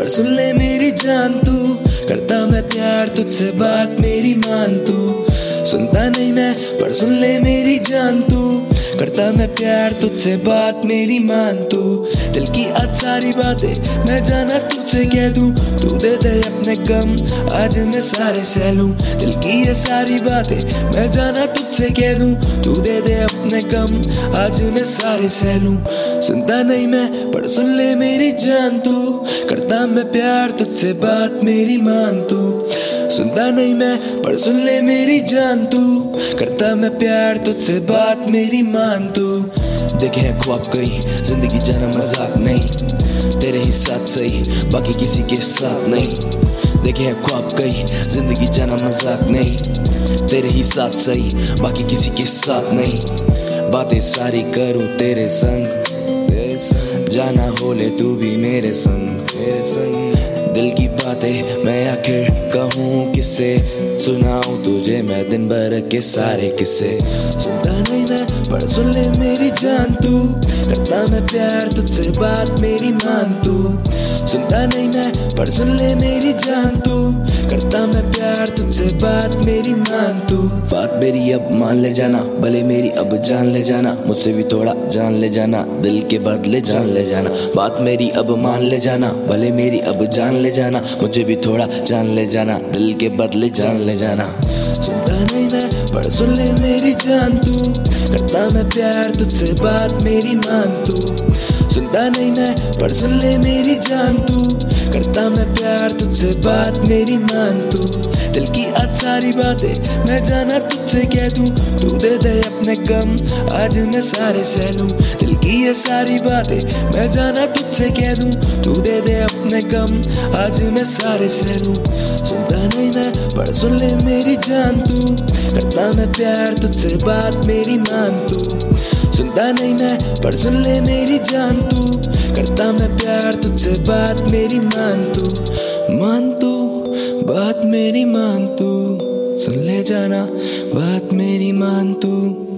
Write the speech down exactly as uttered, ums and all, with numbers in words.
पर सुन ले मेरी जान तू, करता मैं प्यार तुझसे बात मेरी मान तू। सुनता नहीं मैं पर सुन ले मेरी जान तू, करता मैं प्यार तुझसे बात मेरी मान तू। दिल की आज सारी बातें मैं जाना तुझसे कह दूं, तू दे दे अपने गम आज मैं सारे सह लूं। दिल की ये सारी बातें मैं जाना तुझसे कह दूं, तू दे दे अपने गम आज मैं सारे सह लूं। सुनता नहीं मैं पर सुन ले मेरी जान तू, करता मैं प्यार तुझसे बात मेरी मान तू। सुनता नहीं मैं पर सुन ले मेरी जान तू, करता मैं प्यार तुझसे बात मेरी मान तू। देखे हैं ख्वाब कई, जिंदगी जाना मजाक नहीं, तेरे ही साथ सही बाकी किसी के साथ नहीं। देखे हैं ख्वाब कई, जिंदगी जाना मजाक नहीं, तेरे ही साथ सही बाकी किसी के साथ नहीं। बातें सारी करूं तेरे संग, तेरे संग जाना हो ले तू भी मेरे संग, मेरे संग। दिल की बातें मैं आखिर कहूँ किससे, सुनाऊं तुझे मैं दिन भर के सारे किस्से। सुनता नहीं मैं पर सुन ले मेरी जान तू, करता मैं प्यार तुझसे बात मेरी मान तू। सुनता नहीं मैं पर सुन ले मेरी जान तू, करता मैं प्यार तुझसे बात मेरी मान तू। बात मेरी अब मान ले जाना, भले मेरी अब जान ले जाना, मुझसे भी थोड़ा जान ले जाना, दिल के बदले जान ले जाना। बात मेरी अब मान ले जाना, भले मेरी अब जान ले जाना, मुझे भी थोड़ा जान ले जाना, दिल के बदले जान ले जाना। सुनता नहीं मैं पर सुन ले मेरी जान तू, करता मैं प्यार तुझसे बात मेरी मान तू। सुनता नहीं मैं पर सुन ले मेरी जान तू, करता मैं प्यार तुझसे बात मेरी मान तू। दिल की आज सारी बातें मैं जाना तुझसे कह दूं, तू दे दे अपने गम आज मैं सारे सह लूं। दिल की ये सारी बातें मैं जाना तुझसे कह दूं, तू दे दे अपने गम आज मैं सारे सह लूं। सुनता नहीं मैं पर सुन ले मेरी जान तू, करता मैं प्यार तुझसे बात मेरी मान तू। सुनता नहीं मैं पर सुन ले मेरी जान तू, करता मैं प्यार तुझसे बात मेरी मान तू। मान तू बात मेरी मान तू, सुन ले जाना बात मेरी मान तू।